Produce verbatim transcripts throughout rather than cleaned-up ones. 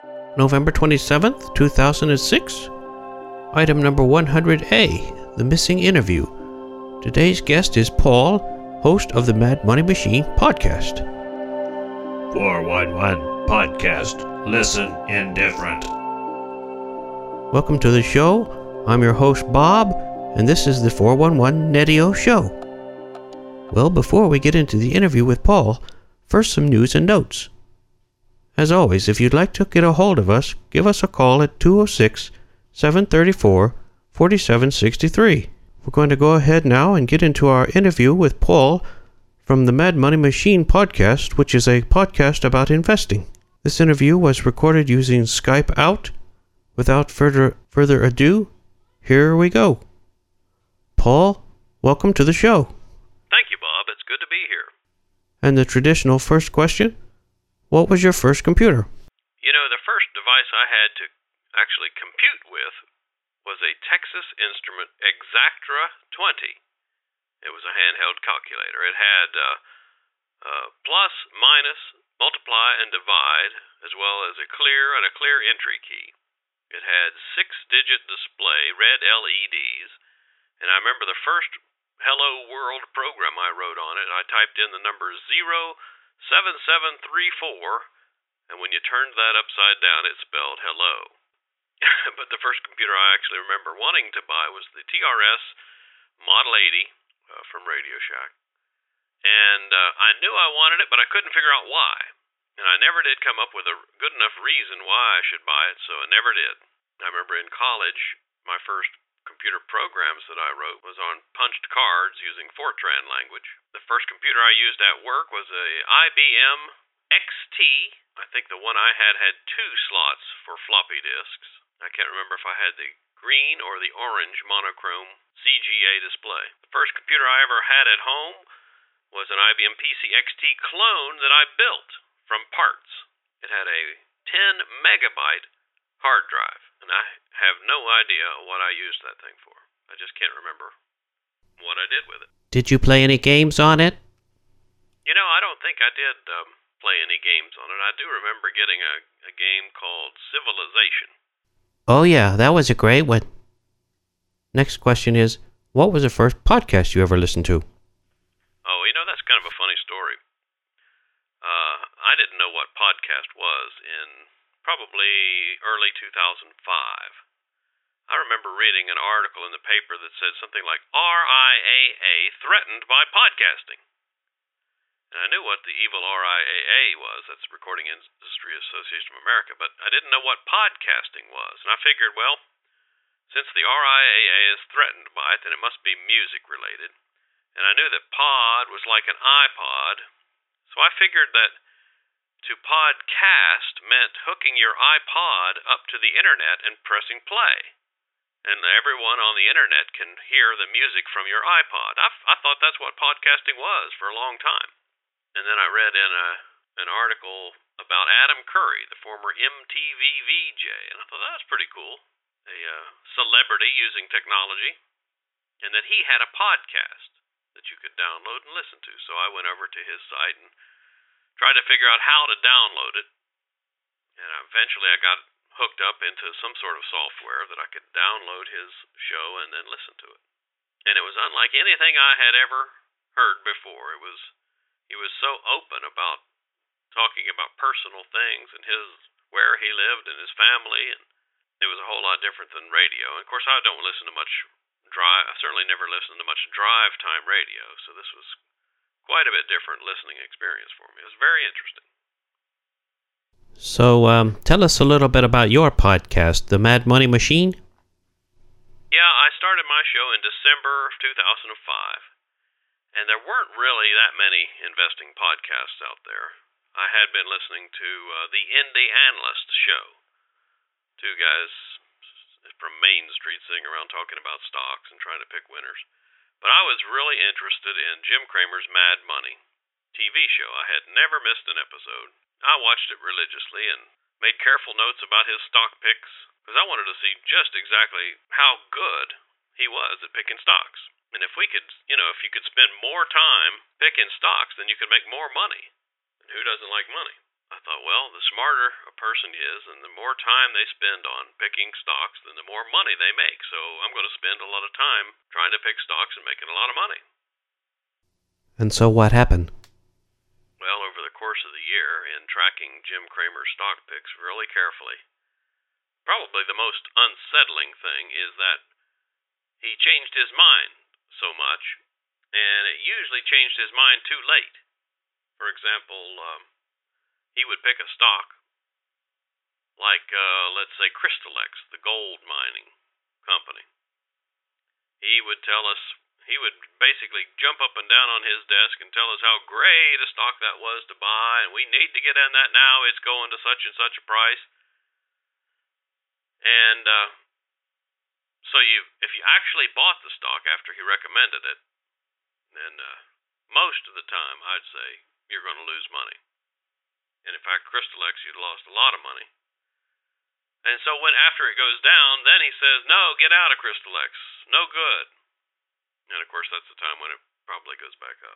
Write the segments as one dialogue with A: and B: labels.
A: November twenty-seventh, two thousand six. Item number one hundred A, the missing interview. Today's guest is Paul, host of the Mad Money Machine podcast.
B: four one one Podcast. Listen indifferent.
A: Welcome to the show. I'm your host, Bob, and this is the four one one Netio Show. Well, before we get into the interview with Paul, first some news and notes. As always, if you'd like to get a hold of us, give us a call at two oh six, seven three four, four seven six three. We're going to go ahead now and get into our interview with Paul from the Mad Money Machine podcast, which is a podcast about investing. This interview was recorded using Skype Out. Without further further ado, here we go. Paul, welcome to the show.
C: Thank you, Bob. It's good to be here.
A: And the traditional first question, what was your first computer?
C: You know, the first device I had to actually compute with was a Texas Instrument Exactra twenty. It was a handheld calculator. It had uh, uh, plus, minus, multiply, and divide, as well as a clear and a clear entry key. It had six-digit display, red L E Ds, and I remember the first Hello World program I wrote on it. I typed in the number zero seven seven three four, and when you turned that upside down, it spelled hello. But the first computer I actually remember wanting to buy was the T R S Model eighty uh, from Radio Shack. And uh, I knew I wanted it, but I couldn't figure out why. And I never did come up with a good enough reason why I should buy it, so I never did. I remember in college, my first computer programs that I wrote was on punched cards using Fortran language. The first computer I used at work was a I B M X T. I think the one I had had two slots for floppy disks. I can't remember if I had the green or the orange monochrome C G A display. The first computer I ever had at home was an I B M P C X T clone that I built from parts. It had a ten megabyte hard drive, and I have no idea what I used that thing for. I just can't remember what I did with it.
A: Did you play any games on it?
C: You know, I don't think I did um, play any games on it. I do remember getting a, a game called Civilization.
A: Oh yeah, that was a great one. Next question is, what was the first podcast you ever listened to?
C: Oh, you know, that's kind of a funny story. Uh, I didn't know what podcast was in probably early two thousand five. I remember reading an article in the paper that said something like R I A A threatened by podcasting. And I knew what the evil R I A A was, that's the Recording Industry Association of America, but I didn't know what podcasting was. And I figured, well, since the R I A A is threatened by it, then it must be music related. And I knew that pod was like an iPod, so I figured that to podcast meant hooking your iPod up to the internet and pressing play. And everyone on the internet can hear the music from your iPod. I, I thought that's what podcasting was for a long time. And then I read in a an article about Adam Curry, the former M T V V J, and I thought that was pretty cool. A uh, celebrity using technology, and that he had a podcast that you could download and listen to. So I went over to his site and tried to figure out how to download it. And eventually I got hooked up into some sort of software that I could download his show and then listen to it. And it was unlike anything I had ever heard before. It was he was so open about talking about personal things and his where he lived and his family, and it was a whole lot different than radio. And of course, I don't listen to much drive. I certainly never listened to much drive time radio, so this was quite a bit different listening experience for me. It was very interesting.
A: So, um, tell us a little bit about your podcast, The Mad Money Machine.
C: Yeah, I started my show in December of two thousand five, and there weren't really that many investing podcasts out there. I had been listening to uh, the Indie Analyst show. Two guys from Main Street sitting around talking about stocks and trying to pick winners. But I was really interested in Jim Cramer's Mad Money T V show. I had never missed an episode. I watched it religiously and made careful notes about his stock picks because I wanted to see just exactly how good he was at picking stocks. And if we could, you know, if you could spend more time picking stocks, then you could make more money. And who doesn't like money? I thought thought, well, the smarter a person is and the more time they spend on picking stocks, then the more money they make. So I'm going to spend a lot of time trying to pick stocks and making a lot of money.
A: And so what happened?
C: Well, over the course of the year, in tracking Jim Cramer's stock picks really carefully, probably the most unsettling thing is that he changed his mind so much, and it usually changed his mind too late. For example, um, he would pick a stock like, uh, let's say, Crystalex, the gold mining company. He would tell us, he would basically jump up and down on his desk and tell us how great a stock that was to buy, and we need to get in that now, it's going to such and such a price. And uh, so you, if you actually bought the stock after he recommended it, then uh, most of the time, I'd say, you're going to lose money. And in fact, Crystalex, you'd lost a lot of money. And so when after it goes down, then he says, no, get out of Crystalex. No good. And of course, that's the time when it probably goes back up.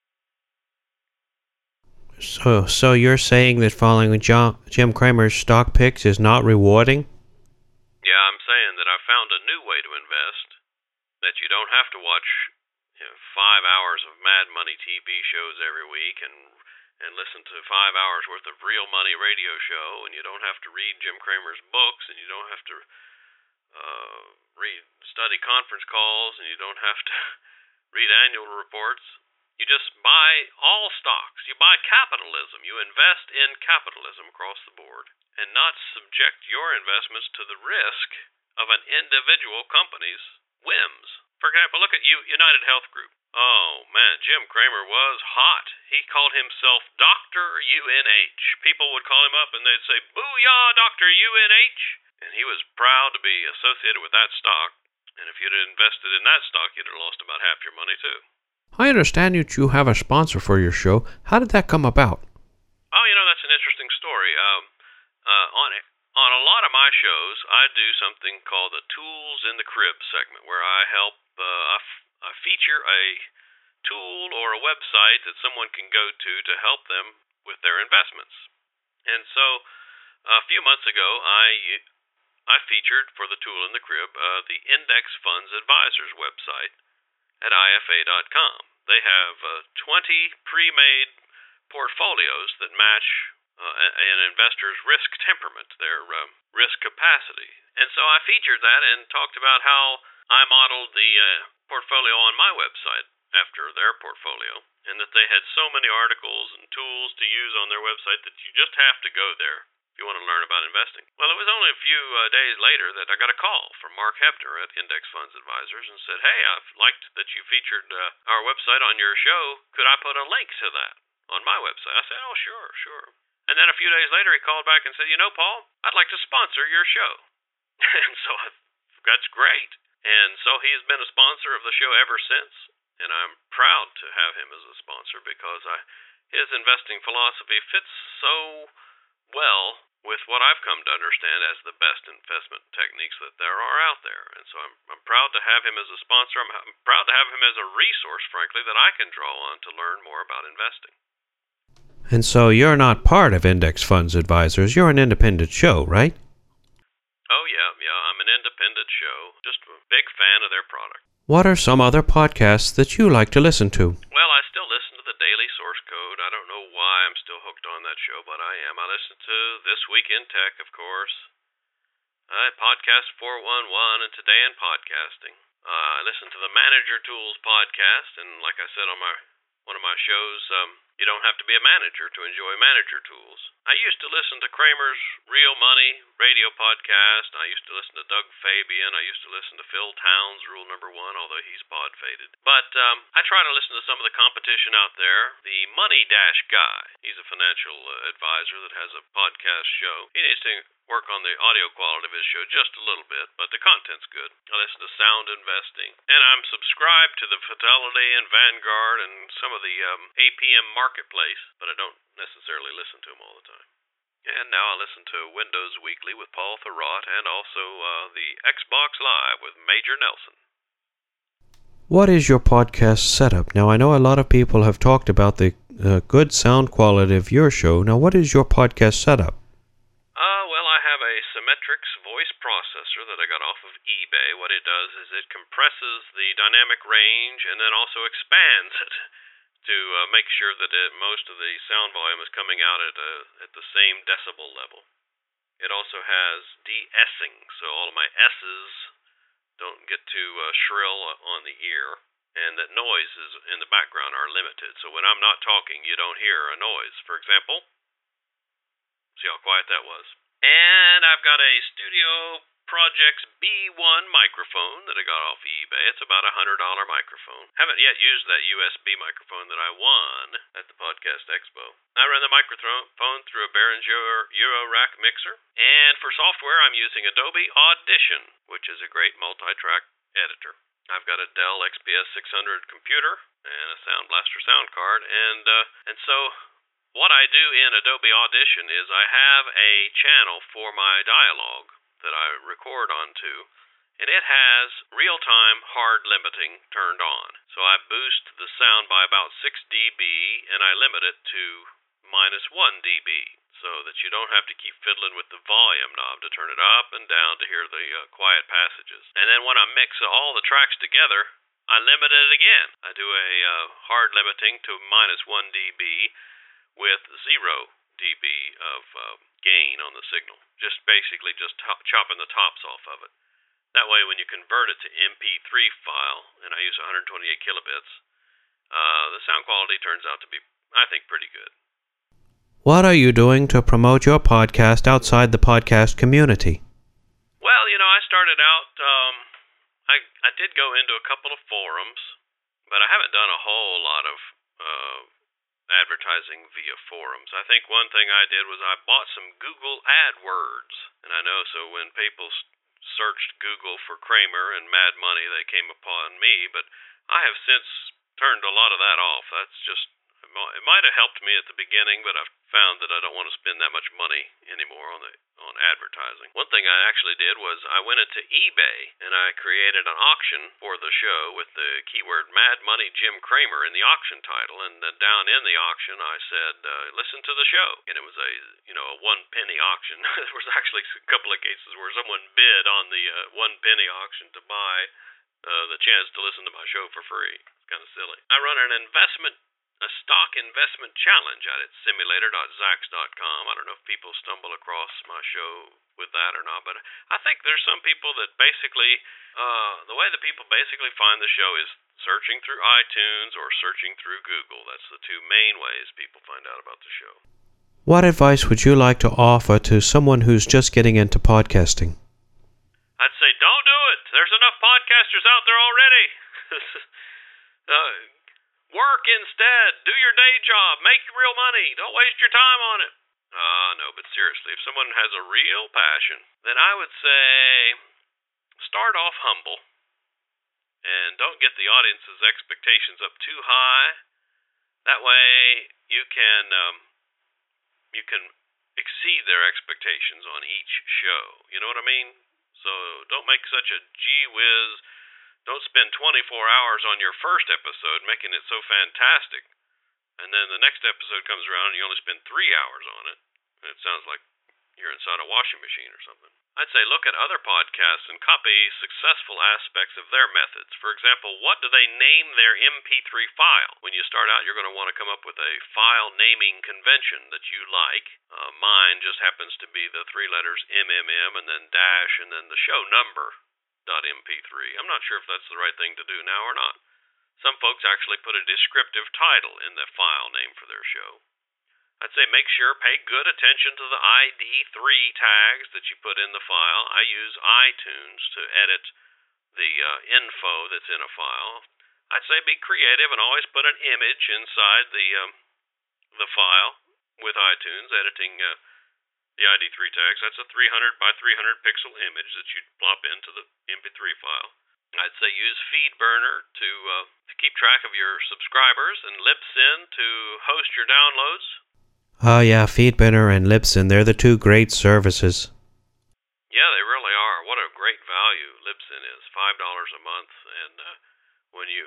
A: So so you're saying that following John, Jim Cramer's stock picks is not rewarding?
C: Yeah, I'm saying that I've found a new way to invest, that you don't have to watch, you know, five hours of Mad Money T V shows every week and and listen to five hours worth of Real Money radio show, and you don't have to read Jim Cramer's books, and you don't have to uh, read study conference calls, and you don't have to read annual reports. You just buy all stocks. You buy capitalism. You invest in capitalism across the board, and not subject your investments to the risk of an individual company's whims. For example, look at U- United Health Group. Oh, man, Jim Cramer was hot. He called himself Doctor U N H. People would call him up and they'd say, "Booyah, Doctor U N H." And he was proud to be associated with that stock. And if you'd have invested in that stock, you'd have lost about half your money, too.
A: I understand that you have a sponsor for your show. How did that come about?
C: Oh, you know, that's an interesting story. Um, uh, on it. On a lot of my shows, I do something called the Tools in the Crib segment, where I help, uh, I, f- I feature a tool or a website that someone can go to to help them with their investments. And so, a few months ago, I, I featured for the Tool in the Crib uh, the Index Funds Advisors website at I F A dot com. They have uh, twenty pre-made portfolios that match Uh, an investor's risk temperament, their um, risk capacity. And so I featured that and talked about how I modeled the uh, portfolio on my website after their portfolio, and that they had so many articles and tools to use on their website that you just have to go there if you want to learn about investing. Well, it was only a few uh, days later that I got a call from Mark Hebner at Index Funds Advisors and said, "Hey, I've liked that you featured uh, our website on your show. Could I put a link to that on my website?" I said, "Oh, sure, sure." And then a few days later, he called back and said, "You know, Paul, I'd like to sponsor your show." And so I, that's great. And so he's been a sponsor of the show ever since. And I'm proud to have him as a sponsor because I, his investing philosophy fits so well with what I've come to understand as the best investment techniques that there are out there. And so I'm, I'm proud to have him as a sponsor. I'm, I'm proud to have him as a resource, frankly, that I can draw on to learn more about investing.
A: And so you're not part of Index Funds Advisors. You're an independent show, right?
C: Oh, yeah, yeah. I'm an independent show. Just a big fan of their product.
A: What are some other podcasts that you like to listen to?
C: Well, I still listen to the Daily Source Code. I don't know why I'm still hooked on that show, but I am. I listen to This Week in Tech, of course. I podcast four one one and Today in Podcasting. Uh, I listen to the Manager Tools podcast, and like I said on my one of my shows, um, you don't have to be a manager to enjoy manager tools. I used to listen to Cramer's Real Money radio podcast. I used to listen to Doug Fabian. I used to listen to Phil Towns' Rule Number One, although he's pod-faded. But um, I try to listen to some of the competition out there. The Money Dash Guy, he's a financial uh, advisor that has a podcast show. He needs to work on the audio quality of his show just a little bit, but the content's good. I listen to Sound Investing, and I'm subscribed to the Fidelity and Vanguard and some of the um, A P M Marketplace, but I don't necessarily listen to them all the time. And now I listen to Windows Weekly with Paul Thurrott, and also uh, the Xbox Live with Major Nelson.
A: What is your podcast setup? Now, I know a lot of people have talked about the uh, good sound quality of your show. Now, what is your podcast setup?
C: Uh, well, I have a Symmetrix voice processor that I got off of eBay. What it does is it compresses the dynamic range and then also expands it to uh, make sure that it, most of the sound volume is coming out at, a, at the same decibel level. It also has de-essing, so all of my S's don't get too uh, shrill on the ear, and that noises in the background are limited. So when I'm not talking, you don't hear a noise. For example, see how quiet that was. And I've got a Studio Projects B one microphone that I got off eBay. It's about a one hundred dollars microphone. Haven't yet used that U S B microphone that I won at the Podcast Expo. I run the microphone through a Behringer Eurorack mixer. And for software, I'm using Adobe Audition, which is a great multi-track editor. I've got a Dell X P S six hundred computer and a Sound Blaster sound card. And, uh, and so what I do in Adobe Audition is I have a channel for my dialogue that I record onto, and it has real-time hard limiting turned on. So I boost the sound by about six decibels, and I limit it to minus one decibel, so that you don't have to keep fiddling with the volume knob to turn it up and down to hear the uh, quiet passages. And then when I mix all the tracks together, I limit it again. I do a uh, hard limiting to minus one decibel with zero decibel of uh, gain on the signal. Just basically just to- chopping the tops off of it. That way when you convert it to M P three file, and I use one hundred twenty-eight kilobits, uh, the sound quality turns out to be, I think, pretty good.
A: What are you doing to promote your podcast outside the podcast community?
C: Well, you know, I started out, um, I, I did go into a couple of forums, but I haven't done a whole lot of uh, advertising via forums. I think one thing I did was I bought some Google AdWords, and I know so when people searched Google for Kramer and Mad Money, they came upon me, but I have since turned a lot of that off. That's just, it might have helped me at the beginning, but I've found that I don't want to spend that much money anymore on the on advertising. One thing I actually did was I went into eBay and I created an auction for the show with the keyword Mad Money Jim Kramer in the auction title, and then down in the auction I said, uh, listen to the show. And it was a, you know, a one penny auction. There was actually a couple of cases where someone bid on the uh, one penny auction to buy uh, the chance to listen to my show for free. It's kind of silly. I run an investment a stock investment challenge out at simulator dot zax dot com. I don't know if people stumble across my show with that or not, but I think there's some people that basically, uh, the way that people basically find the show is searching through iTunes or searching through Google. That's the two main ways people find out about the show.
A: What advice would you like to offer to someone who's just getting into podcasting?
C: I'd say don't do it. There's enough podcasters out there already. uh, Work instead. Do your day job. Make real money. Don't waste your time on it. Ah, uh, no, but seriously, if someone has a real passion, then I would say start off humble and don't get the audience's expectations up too high. That way you can um, you can exceed their expectations on each show. You know what I mean? So don't make such a gee whiz. Don't spend twenty-four hours on your first episode making it so fantastic, and then the next episode comes around and you only spend three hours on it, and it sounds like you're inside a washing machine or something. I'd say look at other podcasts and copy successful aspects of their methods. For example, what do they name their M P three file? When you start out, you're going to want to come up with a file naming convention that you like. Uh, mine just happens to be the three letters M M M and then dash and then the show number. .m p three. I'm not sure if that's the right thing to do now or not. Some folks actually put a descriptive title in the file name for their show. I'd say make sure, pay good attention to the I D three tags that you put in the file. I use iTunes to edit the uh, info that's in a file. I'd say be creative and always put an image inside the um, the file with iTunes, editing uh, the I D three tags. That's a three hundred by three hundred pixel image that you plop into the M P three file. I'd say use FeedBurner to uh, to keep track of your subscribers and Libsyn to host your downloads.
A: Oh yeah, FeedBurner and Libsyn, they're the two great services.
C: Yeah, they really are. What a great value Libsyn is. five dollars a month, and uh, when you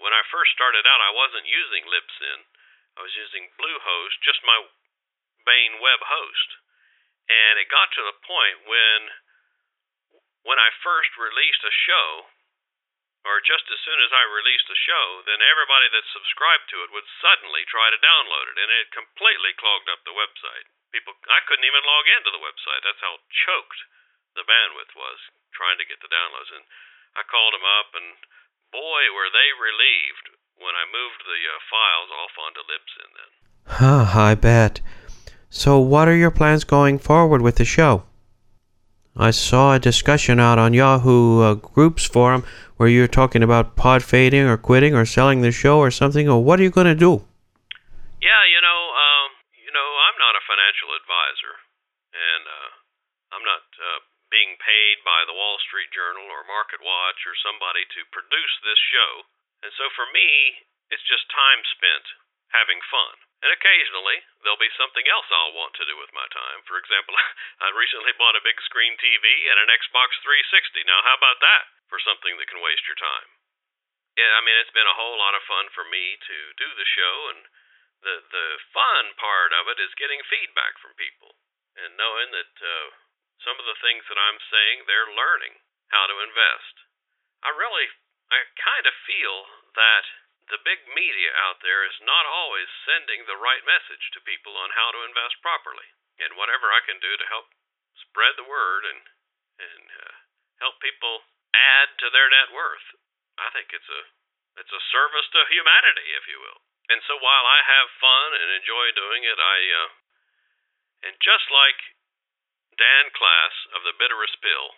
C: when I first started out, I wasn't using Libsyn. I was using Bluehost, just my main web host. And it got to the point when when I first released a show, or just as soon as I released a show, then everybody that subscribed to it would suddenly try to download it, and it completely clogged up the website. People, I couldn't even log into the website. That's how choked the bandwidth was trying to get the downloads. And I called them up, and boy, were they relieved when I moved the uh, files off onto Libsyn then.
A: Huh, I bet. So what are your plans going forward with the show? I saw a discussion out on Yahoo uh, Groups forum where you're talking about pod fading or quitting or selling the show or something, or what are you going to do?
C: Yeah, you know, um, you know, I'm not a financial advisor, and uh, I'm not uh, being paid by the Wall Street Journal or Market Watch or somebody to produce this show. And so for me, it's just time spent having fun. And occasionally, there'll be something else I'll want to do with my time. For example, I recently bought a big screen T V and an Xbox three sixty. Now, how about that for something that can waste your time? Yeah, I mean, it's been a whole lot of fun for me to do the show, and the the fun part of it is getting feedback from people and knowing that uh, some of the things that I'm saying, they're learning how to invest. I really, I kind of feel that the big media out there is not always sending the right message to people on how to invest properly. And whatever I can do to help spread the word and and uh, help people add to their net worth, I think it's a it's a service to humanity, if you will. And so while I have fun and enjoy doing it, I uh, and just like Dan Klass of The Bitterest Pill,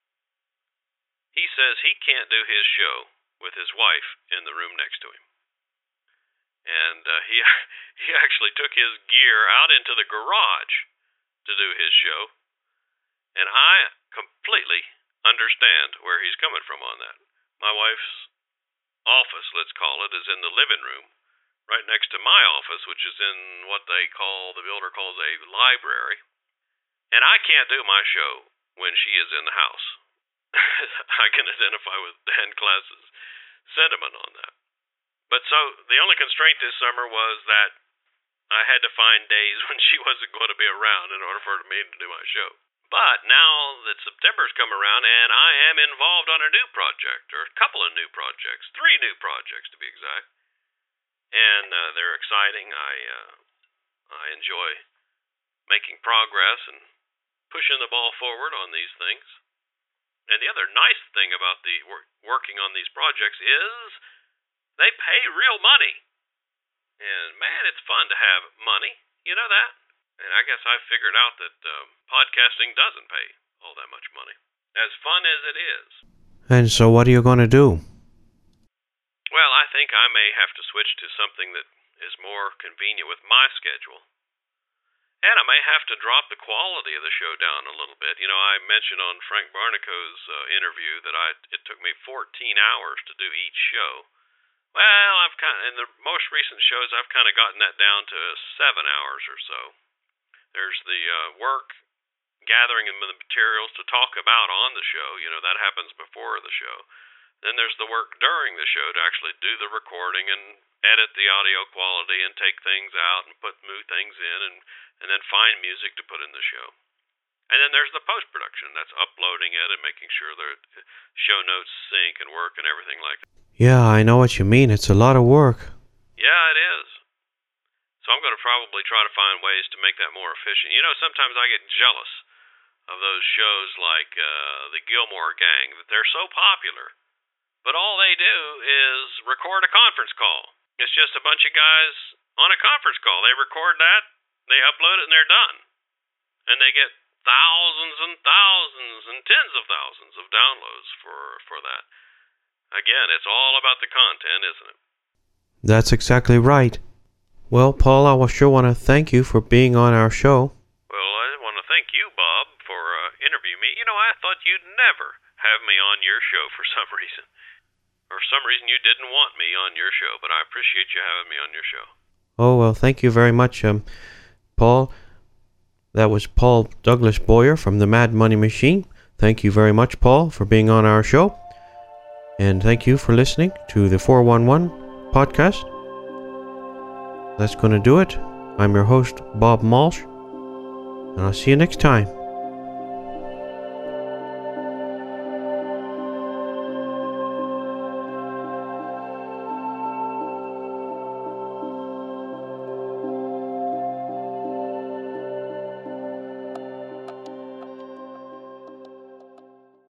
C: he says he can't do his show with his wife in the room next to him. And uh, he he actually took his gear out into the garage to do his show. And I completely understand where he's coming from on that. My wife's office, let's call it, is in the living room, right next to my office, which is in what they call, the builder calls a library. And I can't do my show when she is in the house. I can identify with Dan Klass's sentiment on that. But so the only constraint this summer was that I had to find days when she wasn't going to be around in order for me to do my show. But now that September's come around and I am involved on a new project, or a couple of new projects, three new projects to be exact, and uh, they're exciting. I uh, I enjoy making progress and pushing the ball forward on these things. And the other nice thing about the wor- working on these projects is they pay real money. And man, it's fun to have money. You know that? And I guess I've figured out that um, podcasting doesn't pay all that much money. As fun as it is.
A: And so what are you going to do?
C: Well, I think I may have to switch to something that is more convenient with my schedule. And I may have to drop the quality of the show down a little bit. You know, I mentioned on Frank Barnaco's uh, interview that I it took me fourteen hours to do each show. Well, I've kind of, in the most recent shows, I've kind of gotten that down to seven hours or so. There's the uh, work, gathering the materials to talk about on the show. You know, that happens before the show. Then there's the work during the show to actually do the recording and edit the audio quality and take things out and put new things in and, and then find music to put in the show. And then there's the post-production. That's uploading it and making sure the show notes sync and work and everything like that.
A: Yeah, I know what you mean. It's a lot of work.
C: Yeah, it is. So I'm going to probably try to find ways to make that more efficient. You know, sometimes I get jealous of those shows like uh, the Gilmore Gang, that they're so popular, but all they do is record a conference call. It's just a bunch of guys on a conference call. They record that, they upload it, and they're done. And they get thousands and thousands and tens of thousands of downloads for, for that. Again, it's all about the content, isn't it?
A: That's exactly right. Well, Paul, I sure want to thank you for being on our show.
C: Well, I want to thank you, Bob, for uh, interviewing me. You know, I thought you'd never have me on your show for some reason. For some reason you didn't want me on your show, but I appreciate you having me on your show.
A: Oh, well, thank you very much, um, Paul. That was Paul Douglas Boyer from the Mad Money Machine. Thank you very much, Paul, for being on our show. And thank you for listening to the four one one podcast. That's going to do it. I'm your host, Bob Malsh, and I'll see you next time.